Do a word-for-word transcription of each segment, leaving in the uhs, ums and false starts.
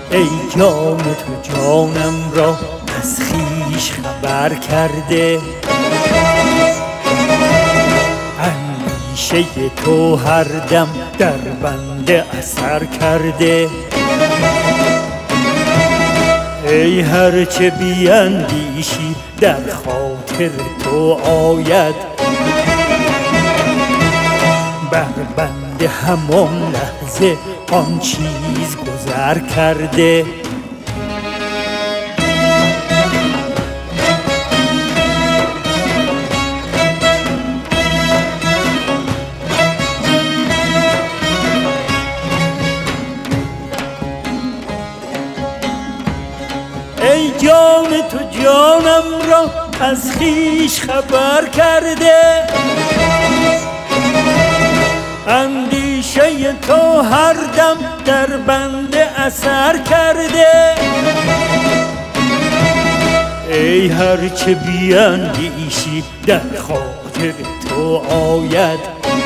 ای جان تو جانم را از خویش خبر کرده، اندیشه تو هر دم در بنده اثر کرده. ای هرچه بیندیشی در خاطر تو آید، بر بنده همان لحظه آن چیز گذر کرده. ای جان تو جانم را از خویش خبر کرده، اندیشه تو هر دم در بنده اثر کرده. ای هرچه بیندیشی در خاطر تو آید،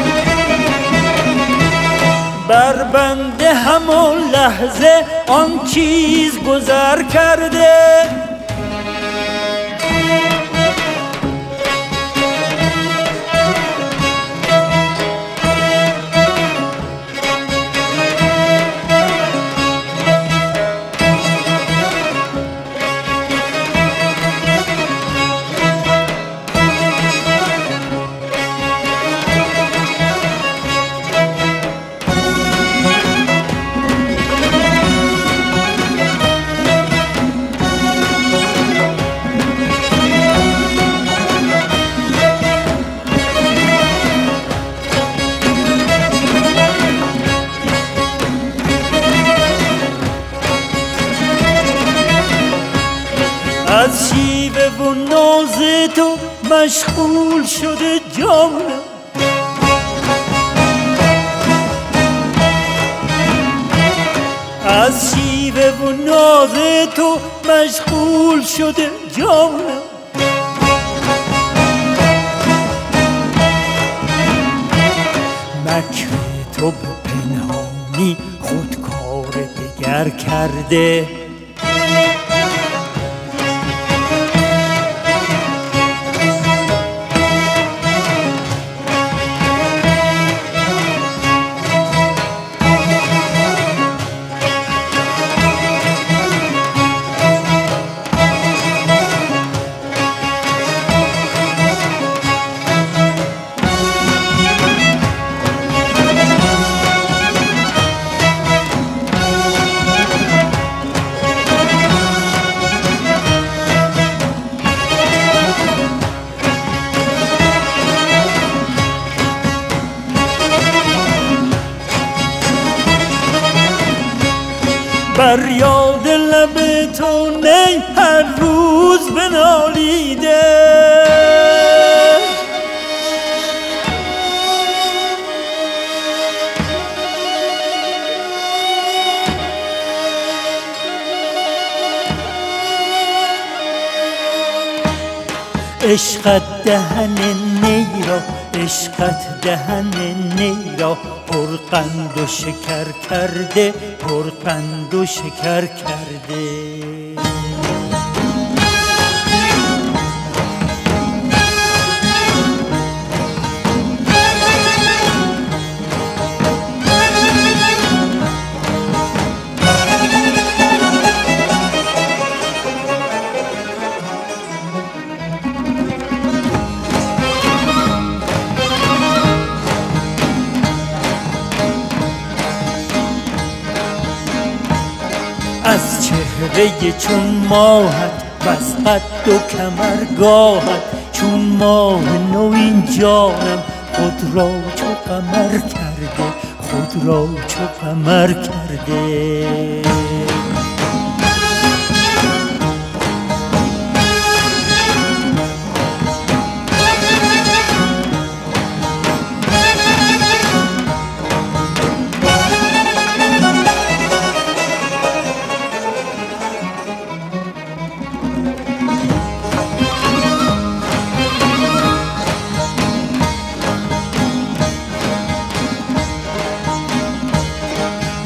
بر بنده همان لحظه آن چیز گذر کرده. از شیوه و ناز تو مشغول شده جانم، از شیوه و ناز تو مشغول شده جانم. مکر تو به پنهانی خود کار دگر کرده، بر یاد لب تو نی هر روز بنالیده، عشقت دهن نی را، عشقت دهن نی را پرقند و شکر کرده، پرقند و شکر کرده. از چهره چون ماهت وز قد و کمرگاهت، چون ماه نو این جانم خود را چو قمر کرده، خود را چو قمر کرده.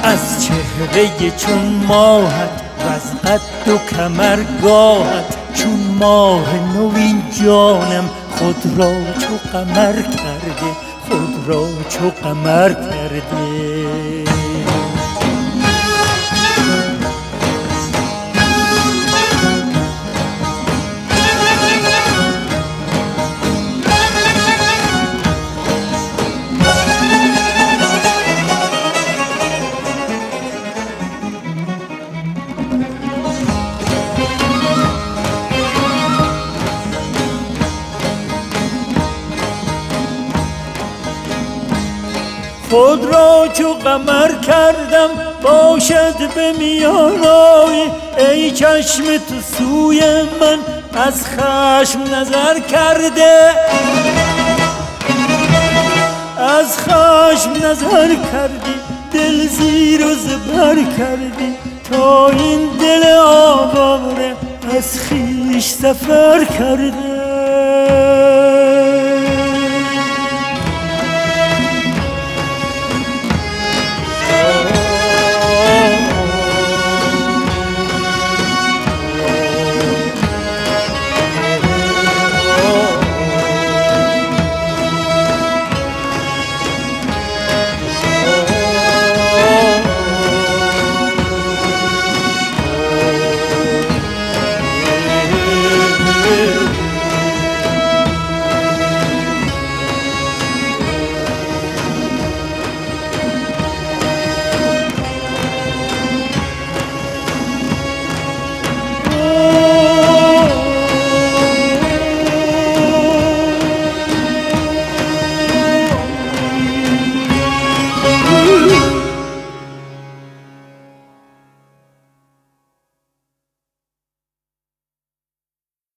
از چهره چون ماهت و از قد و کمرگاهت چون ماه نوین جانم خود را چو قمر کرده، خود را چو قمر کرده. خود را چو قمر کردم باشد به میان آیی، ای چشم تو سوی من از خشم نظر کرده، از خشم نظر کردی، دل زیر و زبر کردی، تا این دل آواره از خویش سفر کرده.